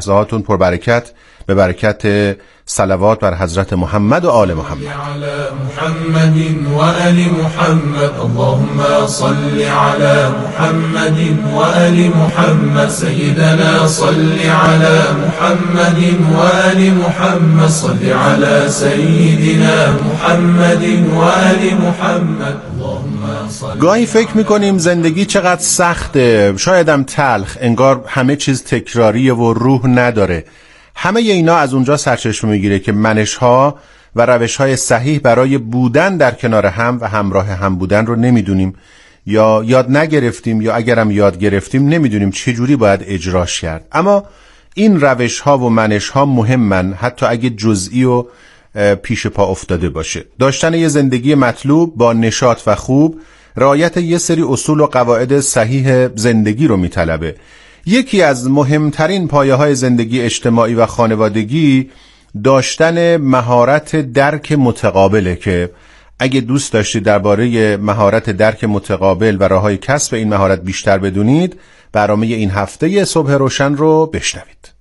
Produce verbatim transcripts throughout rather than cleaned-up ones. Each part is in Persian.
لحظاتون پربرکت به برکت صلوات بر حضرت محمد و آل محمد. علی محمد و آل محمد. اللهم صل علی محمد و آل محمد. سیدنا صل علی محمد و آل محمد. صل علی سیدنا محمد و آل محمد. گاهی فکر میکنیم زندگی چقدر سخته، شایدم تلخ، انگار همه چیز تکراریه و روح نداره. همه اینا از اونجا سرچشمه میگیره که منش‌ها و روش‌های صحیح برای بودن در کنار هم و همراه هم بودن رو نمیدونیم یا یاد نگرفتیم، یا اگرم یاد گرفتیم نمیدونیم چجوری باید اجراش کرد. اما این روش‌ها و منش‌ها مهمن، حتی اگه جزئی و پیش پا افتاده باشه. داشتن یه زندگی مطلوب با نشاط و خوب رعایت یه سری اصول و قواعد صحیح زندگی رو میطلبه. یکی از مهمترین پایه‌های زندگی اجتماعی و خانوادگی داشتن مهارت درک متقابله که اگه دوست داشتید درباره مهارت درک متقابل و راه‌های کسب این مهارت بیشتر بدونید، برنامه این هفته صبح روشن رو بشنوید.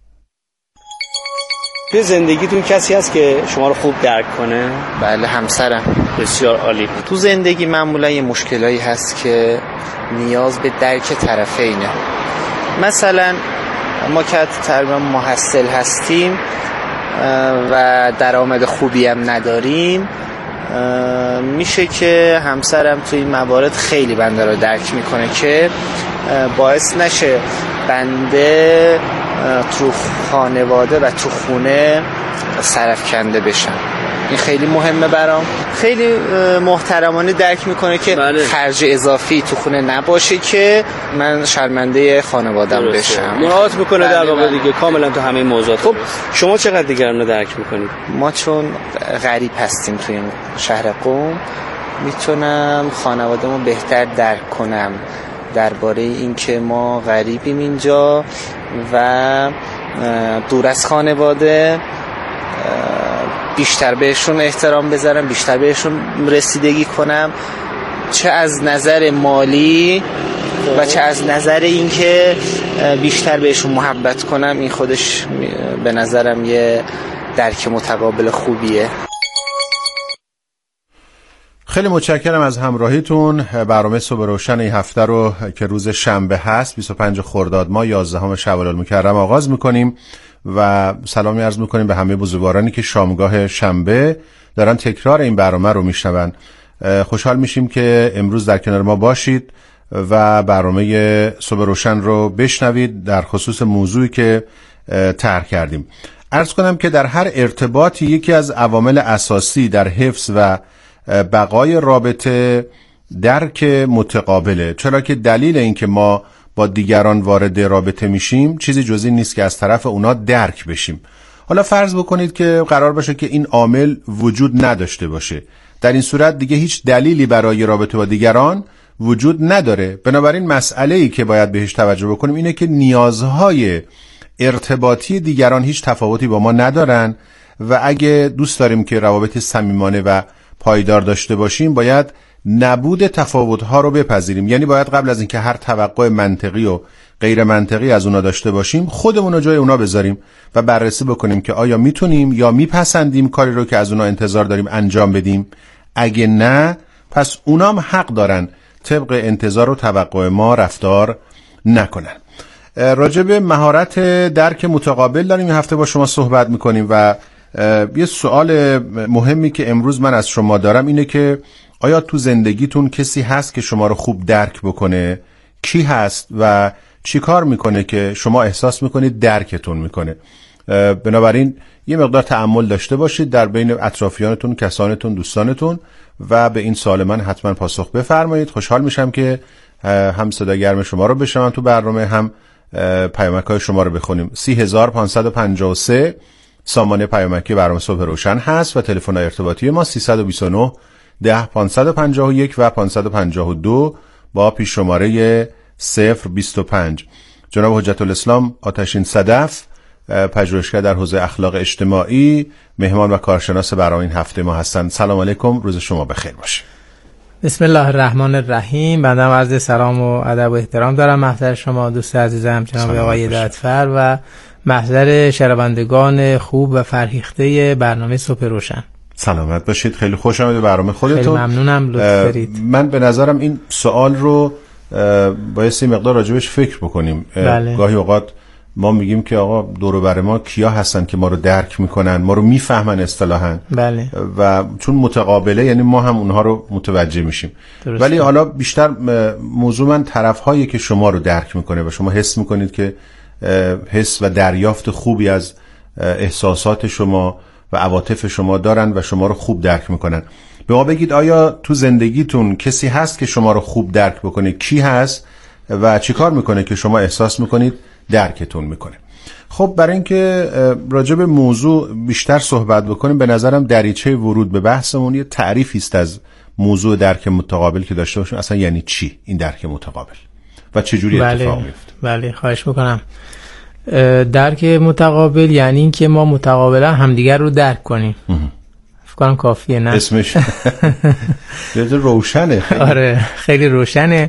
توی زندگیتون کسی هست که شما رو خوب درک کنه؟ بله، همسرم. بسیار عالی. تو زندگی معمولا یه مشکلایی هست که نیاز به درک طرفینه. مثلا ما که تقریبا محصل هستیم و درآمد خوبی هم نداریم، میشه که همسرم توی این موارد خیلی بنده رو درک میکنه که باعث نشه بنده تو خانواده و تو خونه سرفکنده بشم. این خیلی مهمه برام. خیلی محترمانه درک میکنه که بله. خرج اضافی تو خونه نباشه که من شرمنده خانوادم بشم. مراعات میکنه در واقع دیگه کاملا تو همه موضوعات. خب شما چقدر دیگران رو درک میکنید؟ ما چون غریب هستیم توی شهر قم، میتونم خانواده‌مو بهتر درک کنم درباره این که ما غریبیم اینجا و دور از خانواده، بیشتر بهشون احترام بذارم، بیشتر بهشون رسیدگی کنم، چه از نظر مالی و چه از نظر این که بیشتر بهشون محبت کنم. این خودش به نظرم یه درک متقابل خوبیه. خیلی متشکرم از همراهیتون. برنامه صبح روشن این هفته رو که روز شنبه هست بیست و پنج خرداد ماه یازدهم شوال المکرم آغاز میکنیم و سلامی عرض میکنیم به همه بزرگوارانی که شامگاه شنبه دارن تکرار این برنامه رو میشنون. خوشحال میشیم که امروز در کنار ما باشید و برنامه صبح روشن رو بشنوید در خصوص موضوعی که طرح کردیم. عرض کنم که در هر ارتباطی یکی از عوامل اساسی در حفظ و بقای رابطه درک متقابله، چرا که دلیل این که ما با دیگران وارد رابطه میشیم چیزی جز این نیست که از طرف اونا درک بشیم. حالا فرض بکنید که قرار باشه که این عامل وجود نداشته باشه، در این صورت دیگه هیچ دلیلی برای رابطه با دیگران وجود نداره. بنابراین مسئله‌ای که باید بهش توجه بکنیم اینه که نیازهای ارتباطی دیگران هیچ تفاوتی با ما ندارن و اگه دوست داریم که روابط صمیمانه و پایدار داشته باشیم باید نبود تفاوت‌ها رو بپذیریم. یعنی باید قبل از اینکه هر توقع منطقی و غیر منطقی از اونا داشته باشیم خودمون رو جای اونا بذاریم و بررسی بکنیم که آیا میتونیم یا میپسندیم کاری رو که از اونا انتظار داریم انجام بدیم. اگه نه، پس اونام حق دارن طبق انتظار و توقع ما رفتار نکنن. راجع به مهارت درک متقابل داریم این هفته با شما صحبت میکنیم و یه سوال مهمی که امروز من از شما دارم اینه که آیا تو زندگیتون کسی هست که شما رو خوب درک بکنه؟ کی هست و چی کار میکنه که شما احساس میکنید درکتون میکنه؟ بنابراین یه مقدار تأمل داشته باشید در بین اطرافیانتون، کسانتون، دوستانتون و به این سوال من حتما پاسخ بفرمایید. خوشحال میشم که هم صدا گرم شما رو بشنوم تو برنامه، هم پیامک‌های شما رو بخونیم. سی هزار پانصد و پنجاه و سه سامانه پیامکی برنامه صبح روشن هست و تلفن ارتباطی ما سیصد و بیست و نه ده پانصد و پنجاه و یک و پانصد و پنجاه و دو با پیش شماره صفر بیست و پنج. جناب حجت الاسلام آتشین صدف، پژوهشگر در حوزه اخلاق اجتماعی، مهمان و کارشناس برنامه این هفته ما هستند. سلام علیکم، روز شما بخیر باشه. بسم الله الرحمن الرحیم. بنده عرض سلام و ادب و احترام دارم محضر شما دوست عزیزم جناب آقای هدایتفر و محضر شنوندگان خوب و فرهیخته برنامه صبح روشن. سلامت باشید. خیلی خوش آمدید به برنامه خودتون. خیلی ممنونم، لطف دارید. من به نظرم این سوال رو باید یه مقدار راجبش فکر بکنیم. بله. گاهی اوقات ما میگیم که آقا دور و بر ما کیا هستن که ما رو درک میکنن، ما رو میفهمن اصطلاحاً. بله. و چون متقابله یعنی ما هم اونها رو متوجه میشیم. درسته. ولی حالا بیشتر موضوع من طرف‌هایی که شما رو درک میکنه و شما حس میکنید که حس و دریافت خوبی از احساسات شما و عواطف شما دارن و شما رو خوب درک میکنن. به ما بگید آیا تو زندگیتون کسی هست که شما رو خوب درک بکنه؟ کی هست و چی کار میکنه که شما احساس میکنید درکتون میکنه؟ خب برای اینکه راجع به موضوع بیشتر صحبت بکنیم، به نظرم دریچه ورود به بحثمون یه تعریفی است از موضوع درک متقابل که داشته باشیم. اصلا یعنی چی این درک متقابل و چه جوری بله. اتفاق میفته؟ بله، خواهش میکنم. درک متقابل یعنی این که ما متقابلا همدیگر رو درک کنیم. فکر کنم کافیه، نه؟ اسمش روشنه. خیلی. آره خیلی روشنه.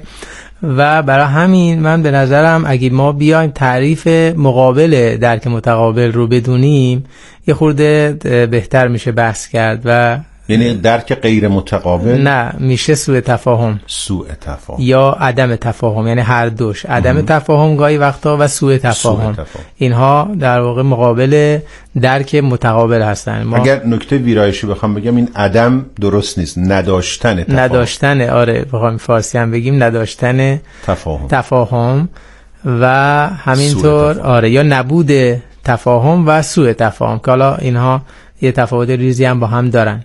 و برای همین من به نظرم اگه ما بیایم تعریف مقابل درک متقابل رو بدونیم یه خورده بهتر میشه بحث کرد. و یعنی درک غیر متقابل نه، میشه سوء تفاهم. سوء تفاهم یا عدم تفاهم، یعنی هر دوش. عدم ام. تفاهم گاهی وقتا و سوء تفاهم. سوء تفاهم اینها در واقع مقابل درک متقابل هستن. ما اگر نکته ویرایشی بخوام بگم این عدم درست نیست، نداشتن تفاهم. نداشتن، آره بخوام فارسی هم بگیم نداشتن تفاهم تفاهم و همینطور آره یا نبود تفاهم و سوء تفاهم که حالا اینها یه تفاوت ریزی هم با هم دارن.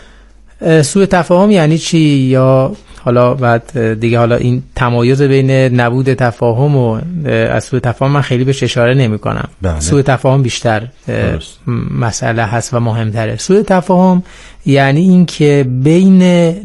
بله. سوء تفاهم یعنی چی؟ یا حالا بعد دیگه حالا این تمایز بین نبود تفاهم و از سوء تفاهم من خیلی بهش اشاره نمی کنم. بله. سوء تفاهم بیشتر درست. مسئله هست و مهمتره. سوء تفاهم یعنی این که بین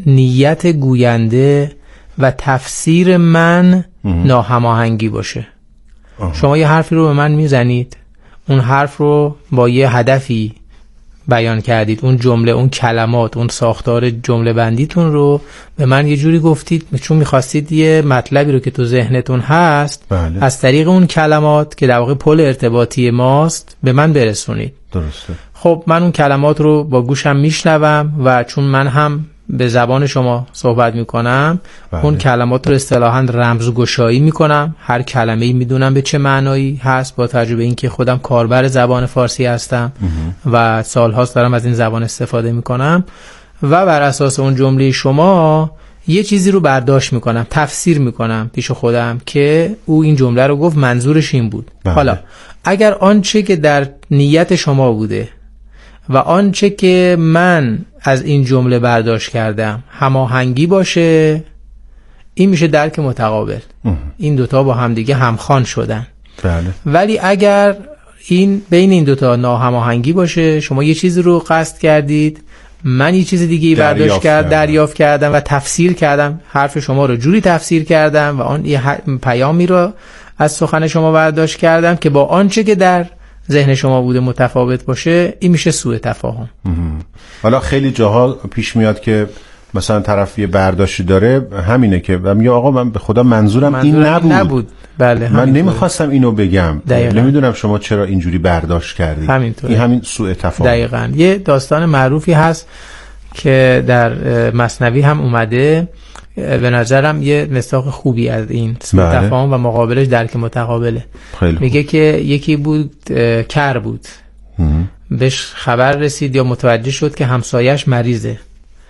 نیت گوینده و تفسیر من ناهماهنگی باشه. آه. شما یه حرفی رو به من میزنید، اون حرف رو با یه هدفی بیان کردید، اون جمله، اون کلمات، اون ساختار جمله بندیتون رو به من یه جوری گفتید چون میخواستید یه مطلبی رو که تو ذهنتون هست بله. از طریق اون کلمات که در واقع پل ارتباطی ماست به من برسونید. درسته. خب من اون کلمات رو با گوشم میشنوم و چون من هم به زبان شما صحبت میکنم بله. اون کلمات رو اصطلاحاً رمزگشایی میکنم، هر کلمه‌ای میدونم به چه معنایی هست با توجه به اینکه خودم کاربر زبان فارسی هستم و سالهاست دارم از این زبان استفاده میکنم و بر اساس اون جمله شما یه چیزی رو برداشت میکنم، تفسیر میکنم پیش خودم که او این جمله رو گفت منظورش این بود. بله. حالا اگر آنچه که در نیت شما بوده و آنچه که من از این جمله برداشت کردم هماهنگی باشه، این میشه درک متقابل. اه. این دوتا با هم دیگه همخوان شدن. بله. ولی اگر این بین این دوتا ناهماهنگی باشه، شما یه چیزی رو قصد کردید، من یه چیز دیگه برداشت کرد دریافت کردم و تفسیر کردم، حرف شما رو جوری تفسیر کردم و آن یه پیامی رو از سخن شما برداشت کردم که با آنچه که در ذهن شما بوده متفاوت باشه، این میشه سوء تفاهم. حالا خیلی جاها پیش میاد که مثلا طرف یه برداشتی داره همینه که و میگه آقا من به خدا منظورم, منظورم این نبود, نبود. بله من نمیخواستم اینو بگم، دقیقا. نمیدونم شما چرا اینجوری برداشت کردید. همینطوره. این همین سوء تفاهم. دقیقاً. یه داستان معروفی هست که در مثنوی هم اومده، به نظرم یه مصداق خوبی از این سوء بله. تفاهم و مقابلش درک متقابله. میگه که یکی بود کر بود، بهش خبر رسید یا متوجه شد که همسایش مریضه.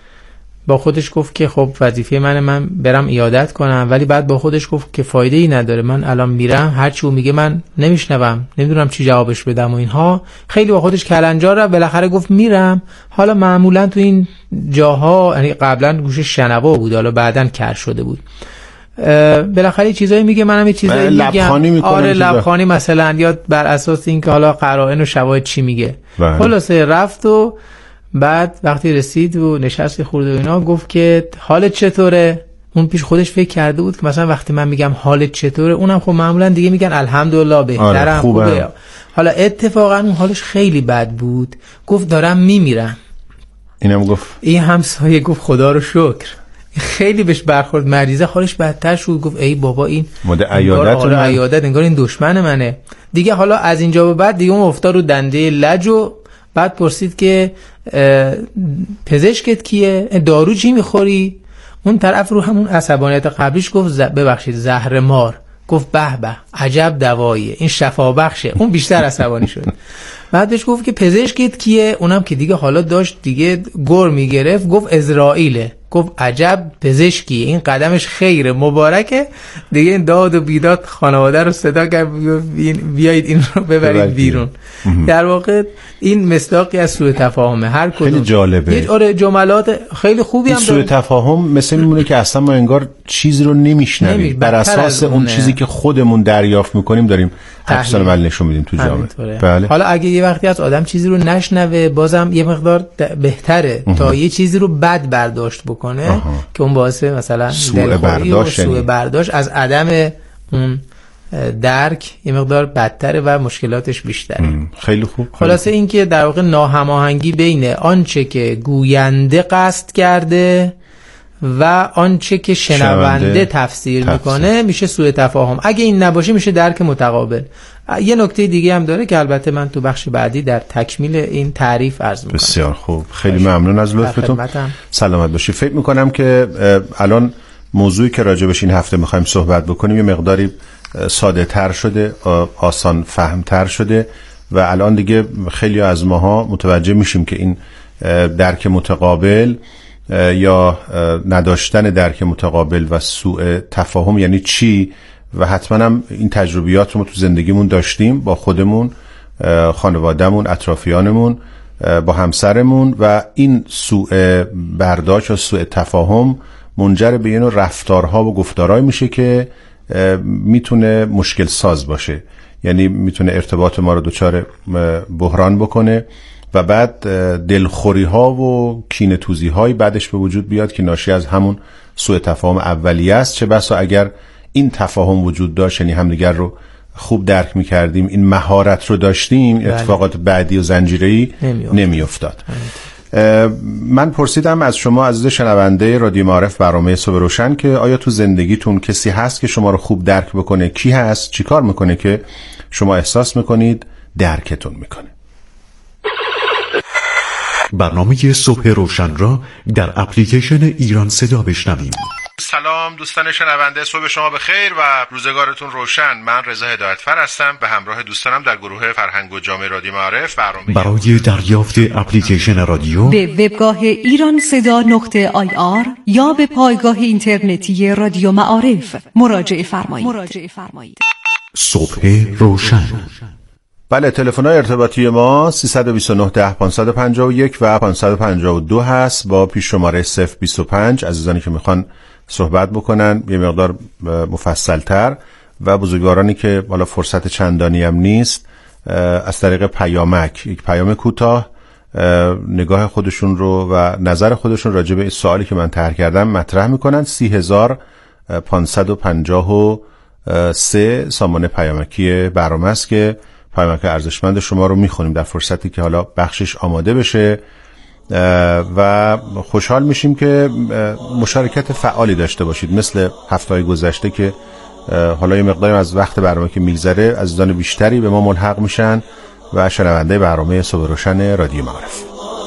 با خودش گفت که خب وظیفه منه من برم عیادت کنم، ولی بعد با خودش گفت که فایده ای نداره، من الان میرم هرچی او میگه من نمیشنوم، نمیدونم چی جوابش بدم و اینها. خیلی با خودش کلنجار رفت، بالاخره گفت میرم. حالا معمولا تو این جاها، یعنی قبلا گوشش شنوا بود، حالا بعدن کر شده بود، بالاخره چیزایی میگه، منم یه چیزایی میگم. لبخانی میکنه. آره لبخانی مثلا، یا بر اساس اینکه حالا قرائن و شواهد چی میگه. خلاصه رفت و بعد وقتی رسید و نشست خورده و اینا، گفت که حالت چطوره؟ اون پیش خودش فکر کرده بود که مثلا وقتی من میگم حالت چطوره، اونم خب معمولا دیگه میگن الحمدلله بهترم. آره خوبه. خوبه. حالا اتفاقا اون حالش خیلی بد بود، گفت دارم میمیرم. اینم گفت، این همسایه گفت خدا رو شکر، خیلی بهش برخورد، مریضه حالش بدتر شد، گفت ای بابا این مده عیادت من عیادت انگار این دشمن منه دیگه. حالا از اینجا به بعد دیگه اون افتاد رو دنده لج و بعد پرسید که پزشکت کیه؟ دارو چی میخوری؟ اون طرف رو همون عصبانیت قبلیش گفت ببخشید زهر مار. گفت به به عجب دواییه، این شفا بخشه. اون بیشتر عصبانی شد. بعد بهش گفت که پزشکت کیه؟ اونم که دیگه حالا داشت دیگه گر میگرفت، گفت اسرائیله. گفت عجب پزشکی، این قدمش خیره مبارکه. دیگه این داد و بیداد خانواده رو صدا کرد بیایید این رو ببرید بیرون. در واقع این مصداقی از سوء تفاهمه. هر کدوم خیلی جالبه. آره جملات خیلی خوبی هم سوء تفاهم مثل میمونه که اصلا ما انگار چیزی رو نمیشنویم، بر اساس اون چیزی که خودمون دریافت میکنیم داریم عکس العمل نشون میدیم تو جامعه. بله. حالا اگه یه وقتی از آدم چیزی رو نشنوه بازم یه مقدار بهتره تا یه چیزی رو بد برداشت بکنه آها. که اون باعث مثلا سوء برداشت، سوء برداشت از عدم اون درک یه مقدار بدتره و مشکلاتش بیشتره. خیلی خوب. خلاصه این که در واقع ناهماهنگی بین آنچه که گوینده قصد کرده و آنچه که شنونده تفسیر, تفسیر میکنه میشه سوء تفاهم. اگه این نباشه میشه درک متقابل. یه نکته دیگه هم داره که البته من تو بخش بعدی در تکمیل این تعریف عرض میکنم. بسیار خوب، خیلی ممنون از لطفتون. سلامت باشی. فکر میکنم که الان موضوعی که راجبش این هفته میخوایم صحبت بکنیم یه مقداری ساده تر شده، آسان فهم تر شده و الان دیگه خیلی از ماها متوجه میشیم که این درک متقابل یا نداشتن درک متقابل و سوء تفاهم یعنی چی و حتما هم این تجربیات رو ما تو زندگیمون داشتیم با خودمون، خانوادهمون، اطرافیانمون، با همسرمون و این سوء برداشت و سوء تفاهم منجر به اینو رفتارها و گفتارهای میشه که میتونه مشکل ساز باشه، یعنی میتونه ارتباط ما رو دچار بحران بکنه و بعد دلخوری ها و کینه توزی های بعدش به وجود بیاد که ناشی از همون سوء تفاهم اولیه است. چه بسا اگر این تفاهم وجود داشت، یعنی همدیگر رو خوب درک میکردیم، این مهارت رو داشتیم، بله. اتفاقات بعدی و زنجیره‌ای نمی افتاد. من پرسیدم از شما عزیز شنونده رادیو معارف برنامه صبح روشن که آیا تو زندگیتون کسی هست که شما رو خوب درک بکنه؟ کی هست؟ چی کار میکنه که شما احساس میکنید درکتون میکنه؟ برنامه صبح روشن را در اپلیکیشن ایران صدا بشنویم. سلام دوستان شنونده، صبح شما بخیر و روزگارتون روشن. من رضا هدایتفر هستم، به همراه دوستانم در گروه فرهنگ و جامعه رادیو معارف برنامه برای دریافت اپلیکیشن رادیو به وبگاه ایران صدا نقطه آی آر یا به پایگاه اینترنتی رادیو معارف مراجعه فرمایید. مراجعه فرمایید. صبح روشن. بله، تلفن‌های ارتباطی ما سیصد و بیست و نه ده پانصد و پنجاه و یک و پانصد و پنجاه و دو هست با پیش شماره صفر بیست و پنج. عزیزانی که میخوان صحبت بکنن یه مقدار مفصل‌تر و بزرگوارانی که بالا فرصت چندانی هم نیست از طریق پیامک، یک پیام کوتاه نگاه خودشون رو و نظر خودشون راجع به این سوالی که من طرح کردم مطرح میکنن. سی هزار پانصد و پنجاه و سه سامانه پیامکی برنامه است که پیامک ارزشمند شما رو میخونیم در فرصتی که حالا بخشش آماده بشه و خوشحال میشیم که مشارکت فعالی داشته باشید، مثل هفته‌های گذشته که حالا یه مقداری از وقت برنامه که میگذره عزیزان بیشتری به ما ملحق میشن و شنونده برنامه صبح روشن رادیو معارف.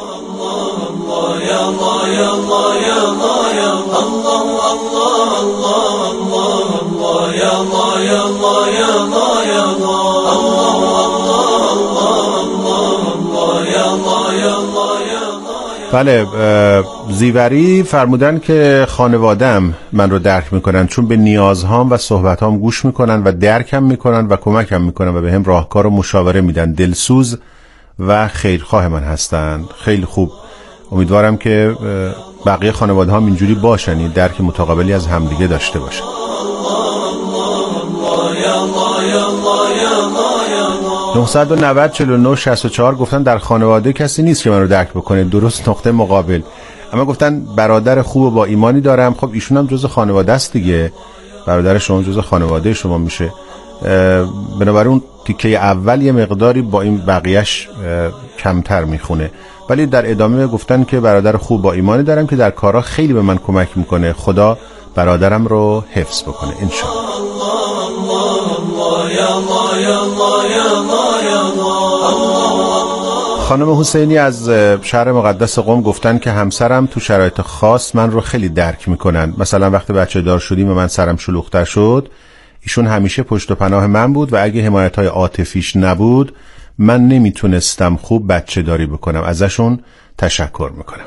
بله، زیوری فرمودن که خانوادم من رو درک میکنن چون به نیازهام و صحبتهام گوش میکنن و درکم میکنن و کمکم میکنن و به هم راهکار و مشاوره میدن. دلسوز و خیرخواه من هستن. خیلی خوب، امیدوارم که بقیه خانواده هم اینجوری باشن، این درک متقابلی از همدیگه داشته باشن. نه نه صفر چهار نه شصت و چهار گفتن در خانواده کسی نیست که من رو درک بکنه، درست نقطه مقابل. اما گفتن برادر خوب و با ایمانی دارم. خب ایشون هم جزء خانواده است دیگه، برادر شما جزء خانواده شما میشه. بنابراین اون تیکه اول یه مقداری با این بقیهش کمتر میخونه، ولی در ادامه گفتن که برادر خوب با ایمانی دارم که در کارها خیلی به من کمک میکنه، خدا برادرم رو حفظ بکنه انشاءالله. خانم حسینی از شهر مقدس قم گفتن که همسرم تو شرایط خاص من رو خیلی درک میکنن. مثلا وقتی بچه دار شدیم و من سرم شلوغ‌تر شد، ایشون همیشه پشت و پناه من بود و اگه حمایت‌های عاطفیش نبود من نمیتونستم خوب بچه داری بکنم. ازشون تشکر میکنم.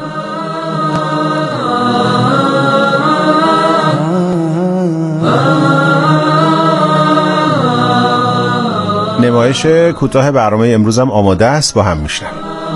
نمایش کوتاه برنامه امروزم آماده است، با هم میشنم.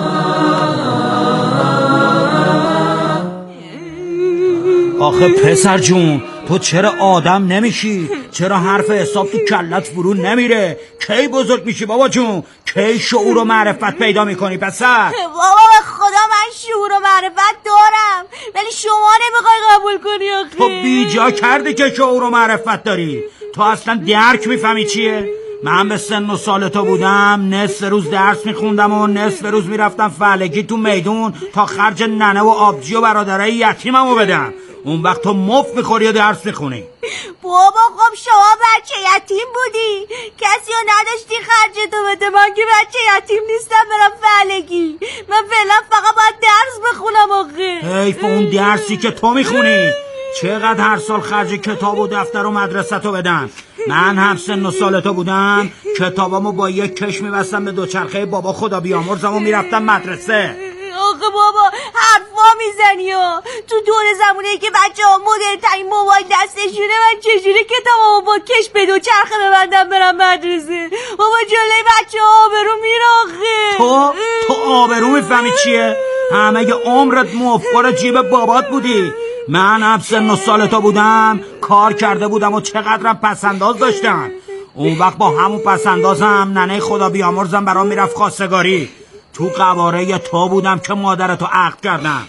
آخه پسر جون تو چرا آدم نمیشی؟ چرا حرف حساب تو کلت فرو نمیره؟ کی بزرگ میشی بابا جون؟ کی شعور و معرفت پیدا میکنی پسر؟ بابا به خدا من شعور و معرفت دارم، ولی شما نمیخوای قبول کنی. آخه تو بیجا کردی که شعور و معرفت داری. تو اصلا درک میفهمی چیه؟ من به سن و سال تو بودم نصف روز درس میخوندم و نصف روز میرفتم فلکی تو میدون تا خرج ننه و آبجی و برادرای یتیممو بدم. اون وقت تو مفت میخوری و درس میخونی. بابا خب شما بچه یتیم بودی، کسی رو نداشتی خرجتو بده. من که بچه یتیم نیستم برم فلکی، من فعلا فقط باید درس بخونم. آخه حیف اون درسی که تو میخونی. چقدر هر سال خرج کتاب و دفتر و مدرسه تو بدن؟ من هم سن و سال تو بودم کتابامو با یک کش میبستم به دوچرخه بابا خدا بیامرزم و میرفتم مدرسه. آخه بابا حرفا میزنی ها. تو دور زمونه که بچه ها مدرن ترین موبایل دستشونه، من چجوری کتابامو با کش به دوچرخه ببندم برم مدرسه؟ بابا جلوی بچه ها آبرو میره. آخه تو تو آبرو میفهمی چیه؟ همه ی عمرت مفخور جیب بابات بودی. من هم سن و سال تو بودم کار کرده بودم و چقدرم پسنداز داشتم. اون وقت با همون پسندازم ننه خدا بیامرزم برام میرفت خواستگاری. تو قواره تو بودم که مادرتو عقد کردم.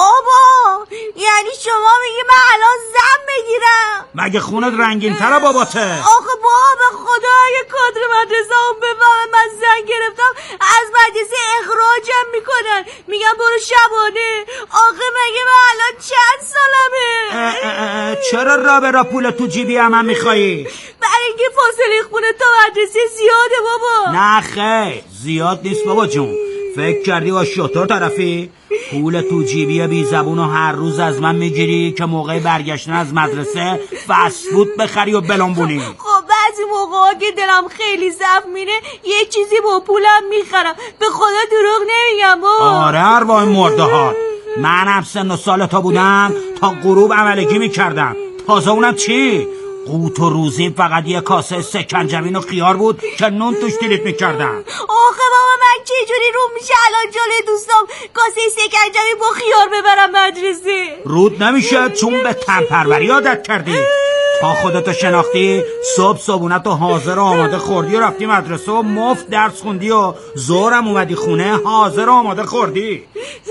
بابا یعنی شما میگی من الان زن بگیرم؟ مگه خونت رنگین تره باباته؟ آخه بابا به خدا اگه کادر مدرسه هم بفهمه من زن گرفتم از مدرسه اخراجم میکنن، میگم برو شبانه. آخه مگه من الان چند سالمه؟ اه اه اه چرا را به را پول تو جیبی هم, هم میخوایی؟ برای اینکه فاصله خونه تا مدرسه زیاده بابا. نه خیر زیاد نیست بابا جون. فکر کردی با شطور طرفی؟ پول تو جیبی بی زبونو هر روز از من میگیری که موقع برگشتن از مدرسه فست فود بخری و بلنبونی. خب بعضی موقعا که دلم خیلی ضعف میره یه چیزی با پولم میخرم، به خدا دروغ نمیگم بابا. آره ارواح مرده ها. من هم سن و سال تا بودم تا غروب عملگی میکردم. تازه اونم چی؟ قوت و روزیم فقط یه کاسه سکنجبین و خیار بود که نون توش دیلیت میکردم. آخه بابا من چه جوری رو میشه الان جلوی دوستام کاسه سکنجبین با خیار ببرم مدرسه؟ رود نمیشه چون به تن پروری عادت کردی. تا خودتو شناختی صبح صبحونت و حاضر و آماده خوردی و رفتی مدرسه و مفت درس خوندی و ظهرم اومدی خونه حاضر و آماده خوردی.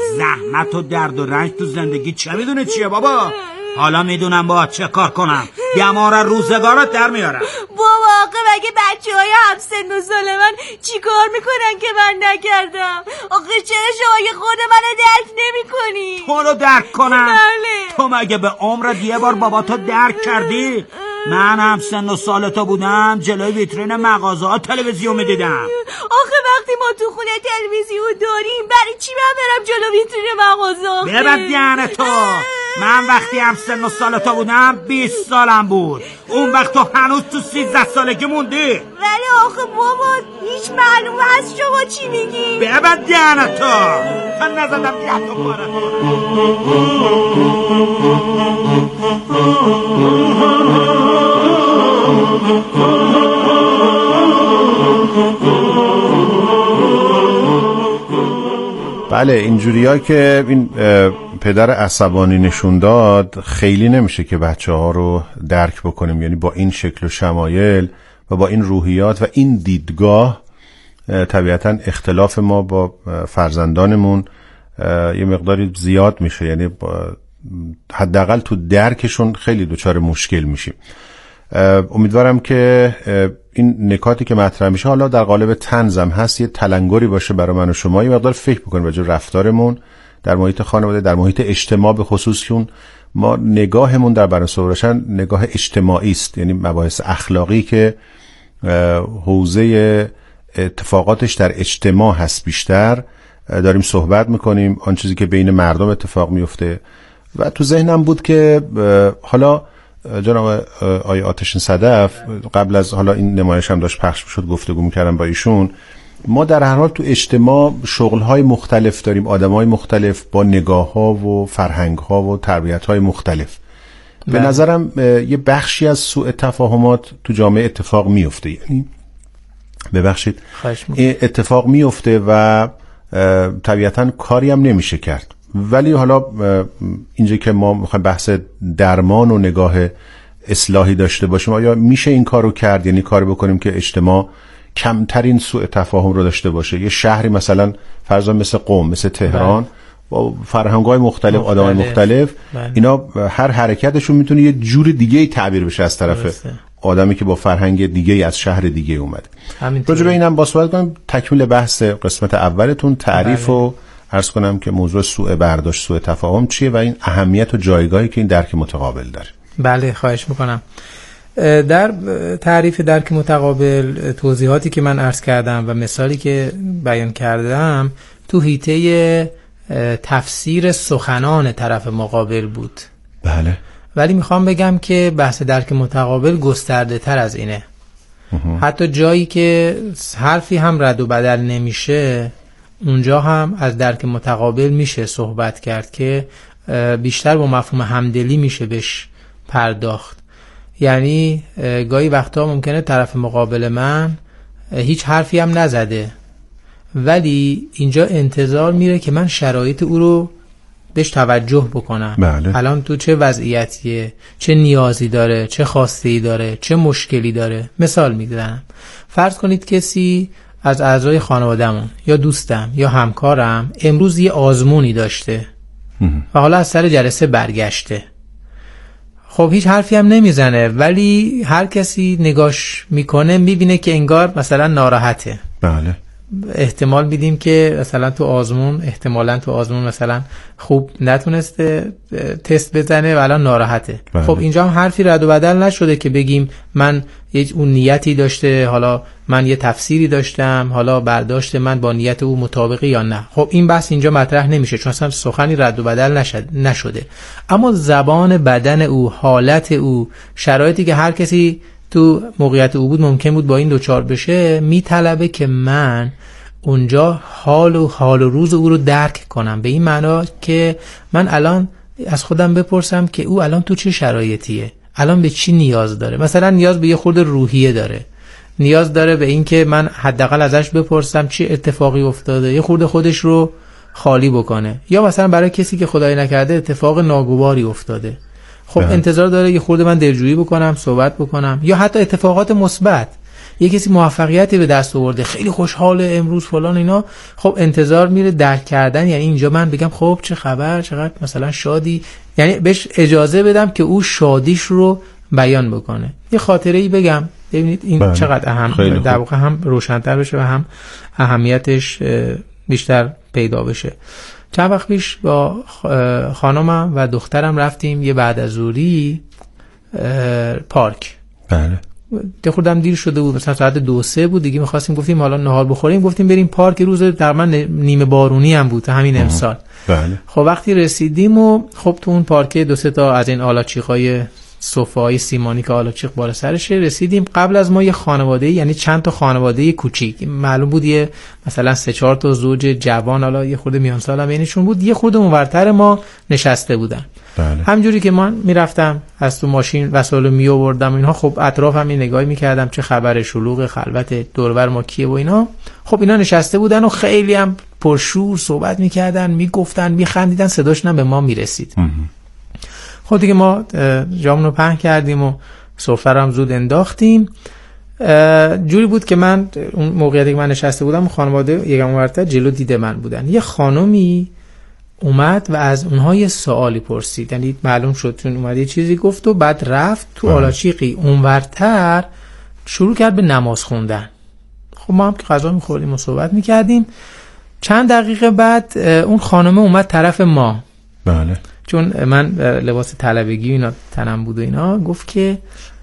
زحمت و درد و رنج تو زندگی چه میدونه چیه بابا؟ حالا میدونم با چه کار کنم. یمار روزگارت در میارم. بابا آقا مگه بچه های همسن و سال من چی کار میکنن که من نکردم؟ آقا چرا شما خود منو درک نمی کنی؟ تو رو درک کنم؟ بله. تو مگه به عمرت یه بار بابا تو درک کردی؟ من هم سن و سال تو بودم جلوی ویترین مغازه ها تلویزیون میدیدم. آخه وقتی ما تو خونه تلویزیون داریم برای چی من برم جلو ویترین مغازه؟ ببند دهن تو. من وقتی هم سن و سال تو بودم بیست سالم بود. اون وقت تو هنوز تو سیزده سالگی موندی. ولی آخه بابا هیچ معلومه از شما چی میگی؟ ببند دهن تو. من نزدم ده تو باره. بله اینجوریا که این پدر عصبانی نشون داد خیلی نمیشه که بچه ها رو درک بکنیم. یعنی با این شکل و شمایل و با این روحیات و این دیدگاه طبیعتا اختلاف ما با فرزندانمون یه مقداری زیاد میشه. یعنی حداقل تو درکشون خیلی دچار مشکل میشیم. امیدوارم که این نکاتی که مطرح میشه حالا در قالب طنزم هست یه تلنگری باشه برای من و شما، یه مقدار فکر بکنیم راجع به رفتارمون در محیط خانواده، در محیط اجتماع به خصوص، چون ما نگاهمون در برنامه صبح روشن نگاه اجتماعی است، یعنی مباحث اخلاقی که حوزه اتفاقاتش در اجتماع هست بیشتر داریم صحبت میکنیم، آن چیزی که بین مردم اتفاق میفته. و تو ذهنم بود که حالا جناب آقای آتشین صدف قبل از حالا این نمایش هم داشت پخش شد گفتگو میکردم با ایشون، ما در هر حال تو اجتماع شغل‌های مختلف داریم، آدم‌های مختلف با نگاه‌ها و فرهنگ‌ها و تربیت‌های مختلف. به بله. نظرم یه بخشی از سوء تفاهمات تو جامعه اتفاق میفته، یعنی ببخشید اتفاق میفته و طبیعتاً کاری هم نمیشه کرد. ولی حالا اینجا که ما میخوایم بحث درمان و نگاه اصلاحی داشته باشیم، آیا میشه این کارو کرد، یعنی کاری بکنیم که اجتماع کمترین سوء تفاهم رو داشته باشه؟ یه شهری مثلا فرضاً مثل قم، مثل تهران بله. با فرهنگ‌های مختلف، آدم‌های مختلف بله. اینا هر حرکتشون میتونه یه جور دیگه‌ای تعبیر بشه از طرف درسته. آدمی که با فرهنگ دیگه‌ای از شهر دیگه اومده. راجع به اینم با صحبت کنم. تکمیل بحث قسمت اولتون تعریف و عرض کنم که موضوع سوء برداشت، سوء تفاهم چیه و این اهمیت و جایگاهی که این درک متقابل داره. بله خواهش میکنم. در تعریف درک متقابل توضیحاتی که من عرض کردم و مثالی که بیان کردم تو حیطه تفسیر سخنان طرف مقابل بود. بله. ولی میخوام بگم که بحث درک متقابل گسترده تر از اینه. حتی جایی که حرفی هم رد و بدل نمیشه اونجا هم از درک متقابل میشه صحبت کرد که بیشتر با مفهوم همدلی میشه بهش پرداخت. یعنی گاهی وقتا ممکنه طرف مقابل من هیچ حرفی هم نزده ولی اینجا انتظار میره که من شرایط او رو بهش توجه بکنم. بله. الان تو چه وضعیتیه، چه نیازی داره، چه خواسته‌ای داره، چه مشکلی داره. مثال میزنم، فرض کنید کسی از اعضای خانواده‌مون یا دوستم یا همکارم امروز یه آزمونی داشته و حالا از سر جلسه برگشته. خب هیچ حرفی هم نمیزنه ولی هر کسی نگاش میکنه میبینه که انگار مثلا ناراحته. بله. احتمال میدیم که مثلا تو آزمون احتمالاً تو آزمون مثلا خوب نتونسته تست بزنه و الان ناراحته. بله. خب اینجا هم حرفی رد و بدل نشده که بگیم من یه اون نیتی داشته، حالا من یه تفسیری داشتم، حالا برداشت من با نیت او مطابقه یا نه. خب این بحث اینجا مطرح نمیشه چون اصلا سخنی رد و بدل نشده. اما زبان بدن او، حالت او، شرایطی که هر کسی تو موقعیت او بود ممکن بود با این دوچار بشه، میطلبه که من اونجا حال و حال و روز او رو درک کنم، به این معنا که من الان از خودم بپرسم که او الان تو چه شرایطیه، الان به چی نیاز داره. مثلا نیاز به یه خورده روحیه داره، نیاز داره به این که من حداقل ازش بپرسم چه اتفاقی افتاده، یه خورده خودش رو خالی بکنه. یا مثلا برای کسی که خدای نکرده اتفاق ناگواری افتاده، خب بله. انتظار داره یه خورده من دلجویی بکنم، صحبت بکنم. یا حتی اتفاقات مثبت، یه کسی موفقیتی به دست آورده، خیلی خوشحاله امروز فلان اینا، خب انتظار میره درک کردن، یعنی اینجا من بگم خب چه خبر، چقدر مثلا شادی، یعنی بهش اجازه بدم که او شادیش رو بیان بکنه. یه خاطره‌ای بگم ببینید این بله. چقدر اهم، در واقع هم روشن‌تر بشه و هم اهمیتش بیشتر پیدا بشه. چند وقت پیش با خانمم و دخترم رفتیم یه بعد از ظهری پارک. بله. ده خوردم دیر شده بود، مثلا ساعت دو سه بود دیگه، می‌خواستیم گفتیم حالا نهار بخوریم، گفتیم بریم پارک. روز تقریبا نیمه بارونی هم بود همین امسال. بله. خب وقتی رسیدیم و خب تو اون پارک دو سه تا از این آلاچیقای صوفای سیمانی که آلاچیق بالا سرشه رسیدیم. قبل از ما یه خانواده، یعنی چند تا خانواده کوچیک، معلوم بود یه مثلا سه چهار تا زوج جوان، حالا یه خورده میان سال هم بینشون بود، یه خورده اونورتر ما نشسته بودن. بله. همجوری که من میرفتم از تو ماشین وسایل می آوردم اینها، خب اطرافم این نگاهی میکردم چه خبر، شلوغ، خلوت، دوربر ما کیه و اینا. خب اینا نشسته بودن و خیلی هم پرشور صحبت میکردن، میگفتن، میخندیدن، صداشون به ما میرسید. خب دیگه ما جامون رو پهن کردیم و سفره رو هم زود انداختیم. جوری بود که من اون موقعیتی که من نشسته بودم خانواده یکم اونورتر جلو دیده من بودن. یه خانومی اومد و از اونها یه سوالی پرسید، یعنی معلوم شد چون اومد یه چیزی گفت و بعد رفت تو آلاچیقی اونورتر شروع کرد به نماز خوندن. خب ما هم که غذا می‌خوردیم و صحبت می‌کردیم، چند دقیقه بعد اون خانمه اومد طرف ما. بله. چون من لباس طلبگی اینا تنم بود و اینا، گفت که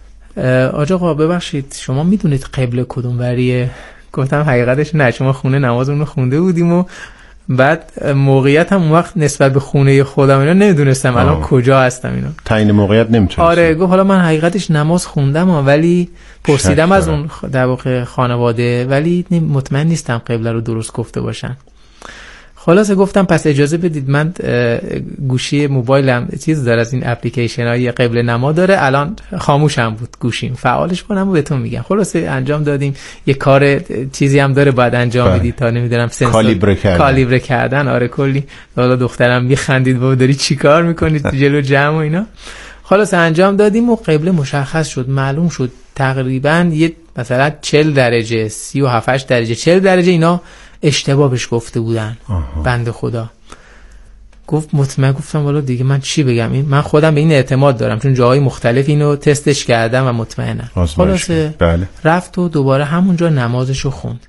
آقا آقا ببخشید شما میدونید قبله کدوم وریه؟ گفتم حقیقتش نه، شما خونه نمازمون رو خونده بودیم و بعد موقعیت هم اون وقت نسبت به خونه خودم اینا نمیدونستم الان کجا هستم اینا. تعیین موقعیت نمیتونستم. آره گفت حالا من حقیقتش نماز خوندم ولی پرسیدم از اون در واقع خانواده ولی مطمئن نیستم قبله رو درست گفته باشن. خلاصه گفتم پس اجازه بدید من گوشی موبایلم چیز داره از این اپلیکیشن های قبله نما داره، الان خاموشم بود گوشیم، فعالش کنم و بهتون میگم. خلاصه انجام دادیم. یه کار چیزی هم داره باید انجام بدی تا نمیدونم سنسور کالیبره کردن. کالیبره کردن آره کلی. حالا دخترم میخندید بابا داری چیکار میکنی تو جلو جمع و اینا. خلاص انجام دادیم و قبله مشخص شد، معلوم شد تقریبا یه مثلا چهل درجه سی و هفت درجه چهل درجه اینا اشتباه بهش گفته بودن. آها. بنده خدا گفت مطمئن. گفتم والا دیگه من چی بگم، این من خودم به این اعتماد دارم چون جاهای مختلف اینو تستش کردم و مطمئنم. خلاصه بله. رفت و دوباره همونجا نمازشو خوند.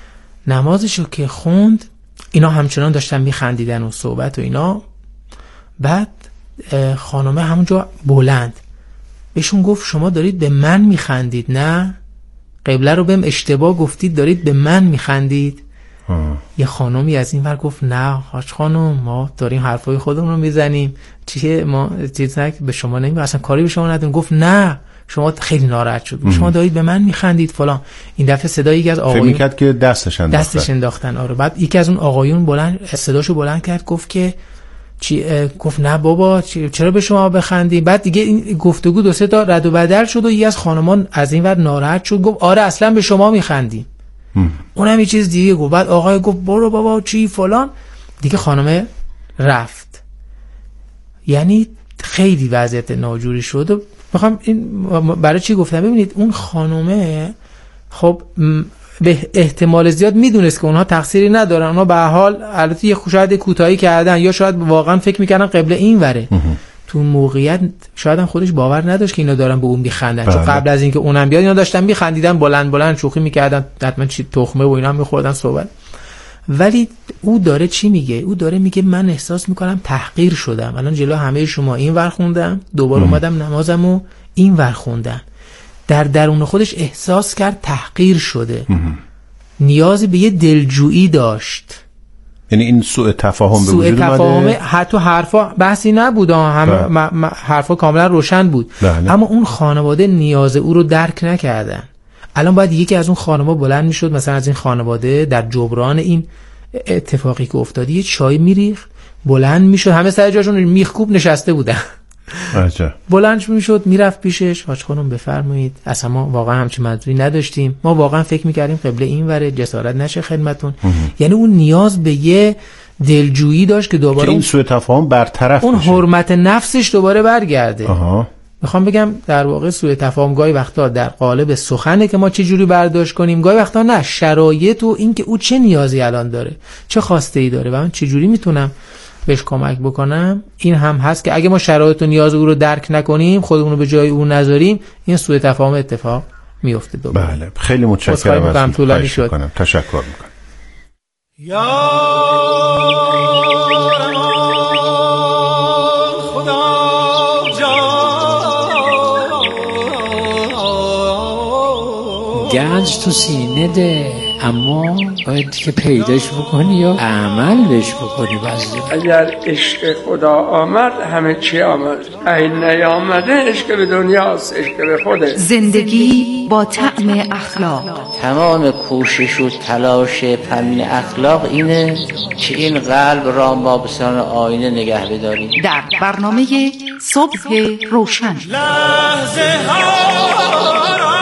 نمازشو که خوند اینا همچنان داشتن میخندیدن و صحبت و اینا. بعد خانمه همونجا بلند بهشون گفت شما دارید به من میخندید نه؟ قبله رو بهم اشتباه گفتید دارید به من میخندید؟ آه. یه خانمی از این ور گفت نه حاج خانم ما داریم حرفای خودمون رو میزنیم، چیه ما چیزی به شما نمیگم، اصلا کاری به شما نداریم. گفت نه شما خیلی ناراحت شد، شما دارید به من میخندید فلان. این دفعه صدای یکی از آقایون فکر می‌کرد که دستش انداختن دستش انداختن آره. بعد یکی از اون آقایون بلند صداشو بلند کرد گفت که چی؟ گفت نه بابا چرا به شما بخندیم؟ بعد دیگه این گفتگو دو سه تا رد و بدل شد و یکی از خانمان از این ور ناراحت شد گفت آره اصلا به شما میخندیم. اونم یه چیز دیگه گفت. بعد آقای گفت برو بابا چی فلان. دیگه خانمه رفت. یعنی خیلی وضعیت ناجوری شد و میخوام این برای چی گفتم ببینید اون خانمه خب به احتمال زیاد میدونست که اونها تقصیری ندارن، اونها به هر حال البته یه شاید کوتاهی کردن یا شاید واقعا فکر میکردن قبله این وره. تو اون موقعیت شاید هم خودش باور نداشت که اینا دارن به اون میخندن. چون قبل از اینکه اونم بیاد اینا داشتن میخندیدن بلند بلند شوخی میکردن، حتما چی تخمه و اینا میخوردن صحبت. ولی او داره چی میگه؟ او داره میگه من احساس میکنم تحقیر شدم، الان جلو همه شما این ور خوندم دوباره اومدم نمازمو این ور خوندم. در درون خودش احساس کرد تحقیر شده. نیازی به یه دلجویی داشت. یعنی این سوء تفاهم به وجود اومده. سوء تفاهم حتی حرفا بحثی نبود، هم حرفا کاملا روشن بود. بله. اما اون خانواده نیاز او رو درک نکردن. الان باید یکی از اون خانواده بلند میشد مثلا از این خانواده در جبران این اتفاقی که افتاده یه چای میریخت بلند میشد، همه سر جاشون میخکوب نشسته بودن. عجب. بلند میشد میرفت پیشش حاج خانم بفرمایید اصلا ما واقعا همچین منظوری نداشتیم، ما واقعا فکر میکردیم قبله این وره، جسارت نشه خدمتون. یعنی اون نیاز به یه دلجویی داشت که دوباره که این سوء تفاهم برطرف اون بشه. حرمت نفسش دوباره برگرده. آها. میخوام بگم در واقع سوء تفاهم گاهی وقتا در قالب سخنه که ما چه جوری برداشت کنیم، گاهی وقتا نه، شرایط و این که او چه نیازی الان داره، چه خواسته‌ای داره و من چه جوری میتونم بهش کمک بکنم. این هم هست که اگه ما شرایط و نیاز او رو درک نکنیم، خودمون رو به جای او نذاریم، این سوء تفاهم اتفاق میفته دوباره. بله خیلی متشکرم از طولانی شد. کنم. تشکر میکنم. یا خدا گنج تو سینه ده، اما باید که پیداش بکنی یا عملش بکنی. بعضی اگر عشق خدا آمد همه چی آمد، این نیامده عشق به دنیاست، عشق به خوده. زندگی با طعم اخلاق. تمام کوشش و تلاش فن اخلاق اینه که این قلب را ما به سان آینه نگه بداریم. در برنامه صبح روشن لحظه ها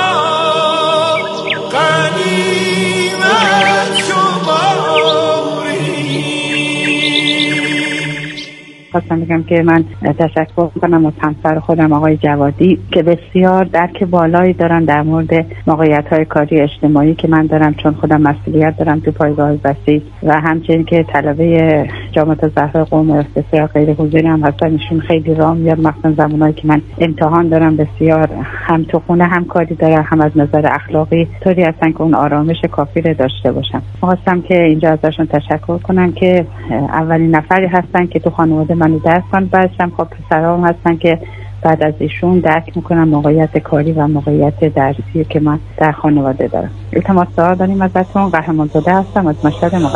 خواستم بگم که من تشکر کنم از همسر خودم آقای جوادی که بسیار درک بالایی دارن در مورد موقعیت‌های کاری اجتماعی که من دارم، چون خودم مسئولیت دارم تو پایگاه بسیج و همچنین که طلبه جامعه زهرا قم بسیار غیر حضوری هم هستن. ایشون خیلی راه میاد، مثلا زمانایی که من امتحان دارم بسیار هم تو خونه هم کاری دارم، هم از نظر اخلاقی طوری هستن که اون آرامش کافی رو داشته باشم. خواستم که اینجا ازشون تشکر کنم که اولین نفری هستن که تو خانواده منو درک کردن. بعدش خب پسرام هستن که بعد از ایشون درک میکنم موقعیت کاری و موقعیت درسی که من در خانواده دارم. التماس دعا داریم ازتون. قهرمانزاده هستم از مشهد.